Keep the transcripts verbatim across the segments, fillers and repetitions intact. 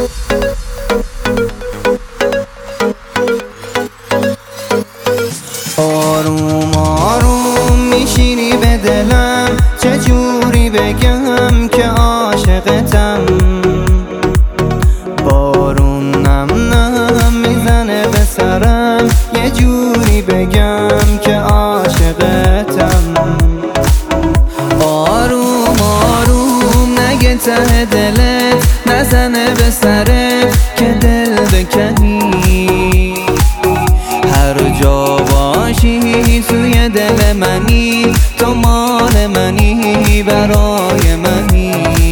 آروم آروم میشینی به دلم، چجوری بگم که عاشقتم. بارون نم نم میزنه به سرم، یه جوری بگم که عاشقتم. آروم آروم نگه ته دلت، نزنه به سرت که دل بکنی. هر جا باشی توی دل منی، تو مال منی، برای منی،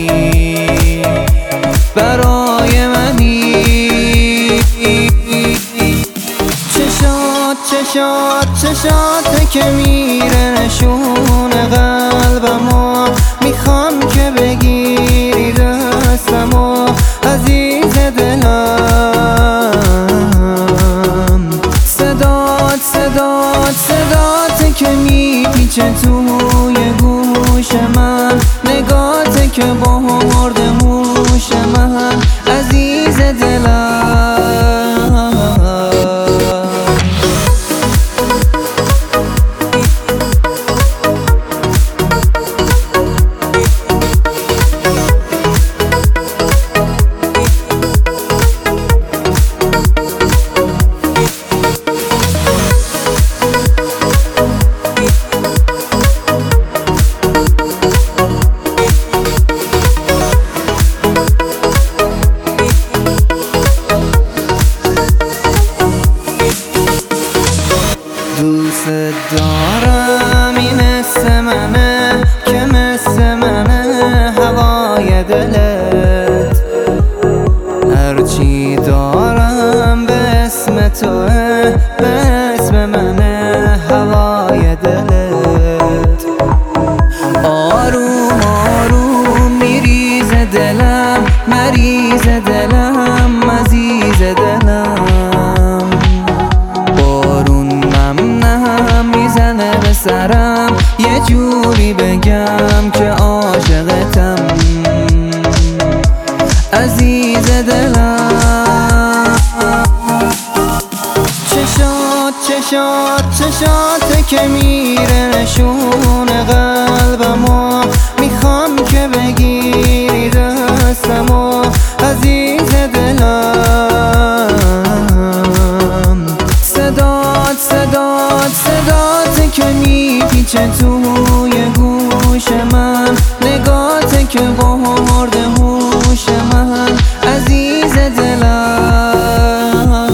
برای منی. چشات چشات چشات که میره نشون قلبمو، میخوام که بگیری دستمو عزیز دلم. صدات صدات صدات که میپیچه توی گوش من، نگاته که برده هوش من عزیز دلم. دوست دارم این حس منه که مثل منه هوای دلت. هرچی دارم به اسم توه، به اسم منه هوای دلت. آروم آروم میریز دلم، مریض دلم، عزیز دلم. سرم یه جوری بگم که عاشقتم، عزیز دلم. چشات چشات چشات که میره نشون قلبمو، میخوام که بگیری دستمو عزیز دلم. صدات صدات صدات که میپیچه توی گوش من، نگاته که برده هوش من عزیز دلم.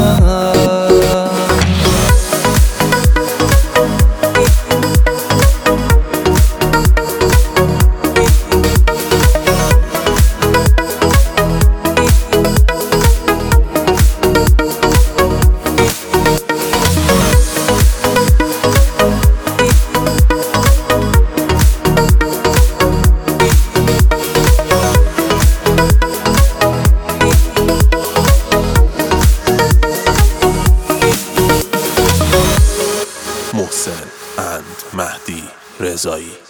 محسن اند مهدی رضایی.